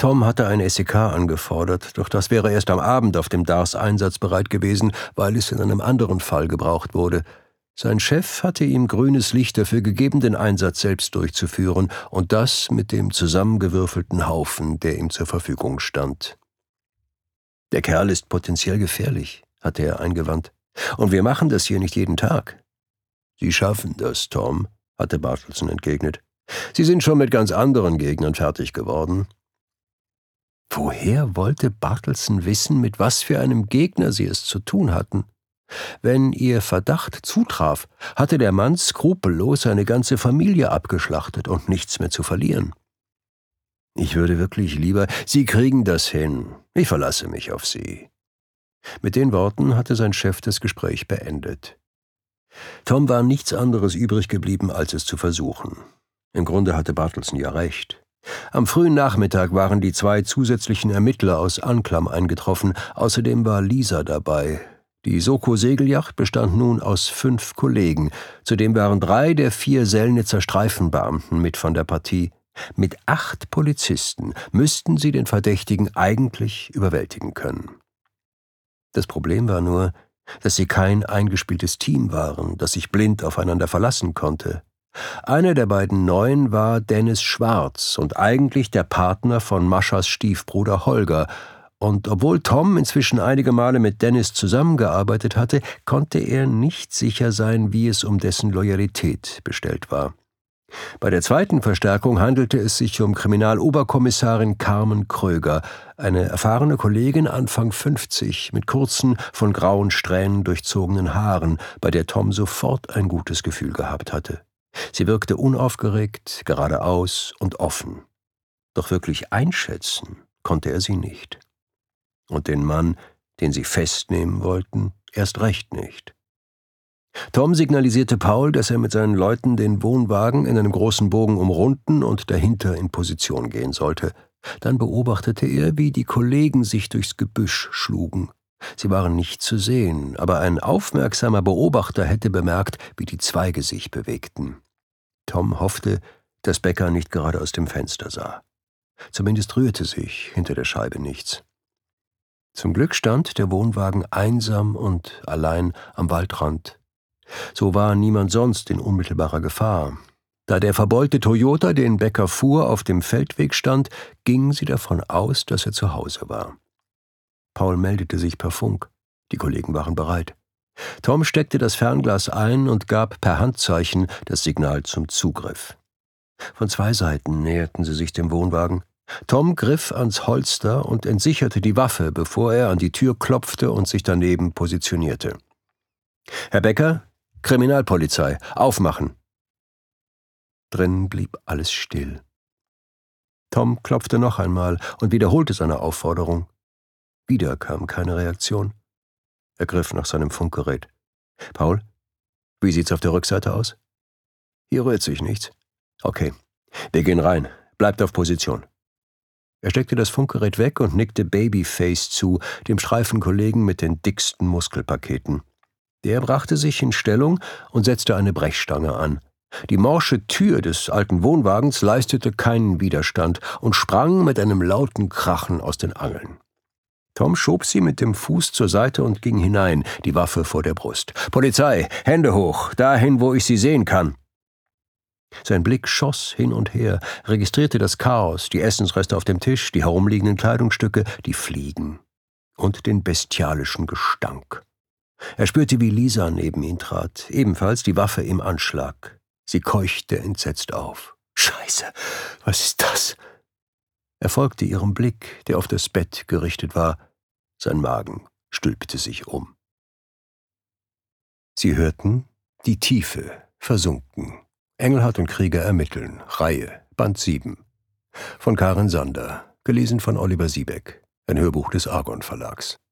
Tom hatte ein SEK angefordert, doch das wäre erst am Abend auf dem Dars einsatzbereit gewesen, weil es in einem anderen Fall gebraucht wurde. Sein Chef hatte ihm grünes Licht dafür gegeben, den Einsatz selbst durchzuführen, und das mit dem zusammengewürfelten Haufen, der ihm zur Verfügung stand. »Der Kerl ist potenziell gefährlich«, hatte er eingewandt. »Und wir machen das hier nicht jeden Tag.« »Sie schaffen das, Tom«, hatte Bartelson entgegnet. »Sie sind schon mit ganz anderen Gegnern fertig geworden.« Woher wollte Bartelson wissen, mit was für einem Gegner sie es zu tun hatten? Wenn ihr Verdacht zutraf, hatte der Mann skrupellos seine ganze Familie abgeschlachtet und nichts mehr zu verlieren. »Ich würde wirklich lieber, Sie kriegen das hin. Ich verlasse mich auf Sie.« Mit den Worten hatte sein Chef das Gespräch beendet. Tom war nichts anderes übrig geblieben, als es zu versuchen. Im Grunde hatte Bartelson ja recht. Am frühen Nachmittag waren die 2 zusätzlichen Ermittler aus Anklam eingetroffen, außerdem war Lisa dabei. Die Soko-Segelyacht bestand nun aus 5 Kollegen, zudem waren 3 der 4 Sellnitzer Streifenbeamten mit von der Partie. Mit 8 Polizisten müssten sie den Verdächtigen eigentlich überwältigen können. Das Problem war nur, dass sie kein eingespieltes Team waren, das sich blind aufeinander verlassen konnte. Einer der beiden Neuen war Dennis Schwarz und eigentlich der Partner von Maschas Stiefbruder Holger, und obwohl Tom inzwischen einige Male mit Dennis zusammengearbeitet hatte, konnte er nicht sicher sein, wie es um dessen Loyalität bestellt war. Bei der zweiten Verstärkung handelte es sich um Kriminaloberkommissarin Carmen Kröger, eine erfahrene Kollegin Anfang 50 mit kurzen, von grauen Strähnen durchzogenen Haaren, bei der Tom sofort ein gutes Gefühl gehabt hatte. Sie wirkte unaufgeregt, geradeaus und offen. Doch wirklich einschätzen konnte er sie nicht. Und den Mann, den sie festnehmen wollten, erst recht nicht. Tom signalisierte Paul, dass er mit seinen Leuten den Wohnwagen in einem großen Bogen umrunden und dahinter in Position gehen sollte. Dann beobachtete er, wie die Kollegen sich durchs Gebüsch schlugen. Sie waren nicht zu sehen, aber ein aufmerksamer Beobachter hätte bemerkt, wie die Zweige sich bewegten. Tom hoffte, dass Becker nicht gerade aus dem Fenster sah. Zumindest rührte sich hinter der Scheibe nichts. Zum Glück stand der Wohnwagen einsam und allein am Waldrand. So war niemand sonst in unmittelbarer Gefahr. Da der verbeulte Toyota, den Becker fuhr, auf dem Feldweg stand, gingen sie davon aus, dass er zu Hause war. Paul meldete sich per Funk. Die Kollegen waren bereit. Tom steckte das Fernglas ein und gab per Handzeichen das Signal zum Zugriff. Von 2 Seiten näherten sie sich dem Wohnwagen. Tom griff ans Holster und entsicherte die Waffe, bevor er an die Tür klopfte und sich daneben positionierte. »Herr Becker, Kriminalpolizei, aufmachen!« Drinnen blieb alles still. Tom klopfte noch einmal und wiederholte seine Aufforderung. Wieder kam keine Reaktion. Er griff nach seinem Funkgerät. »Paul, wie sieht's auf der Rückseite aus?« »Hier rührt sich nichts.« »Okay, wir gehen rein. Bleibt auf Position.« Er steckte das Funkgerät weg und nickte Babyface zu, dem Streifenkollegen mit den dicksten Muskelpaketen. Der brachte sich in Stellung und setzte eine Brechstange an. Die morsche Tür des alten Wohnwagens leistete keinen Widerstand und sprang mit einem lauten Krachen aus den Angeln. Tom schob sie mit dem Fuß zur Seite und ging hinein, die Waffe vor der Brust. »Polizei, Hände hoch, dahin, wo ich sie sehen kann!« Sein Blick schoss hin und her, registrierte das Chaos, die Essensreste auf dem Tisch, die herumliegenden Kleidungsstücke, die Fliegen und den bestialischen Gestank. Er spürte, wie Lisa neben ihn trat, ebenfalls die Waffe im Anschlag. Sie keuchte entsetzt auf. »Scheiße, was ist das?« Er folgte ihrem Blick, der auf das Bett gerichtet war. Sein Magen stülpte sich um. Sie hörten »Die Tiefe, versunken«. Engelhardt und Krieger ermitteln. Reihe, Band 7. Von Karin Sander. Gelesen von Oliver Siebeck. Ein Hörbuch des Argon Verlags.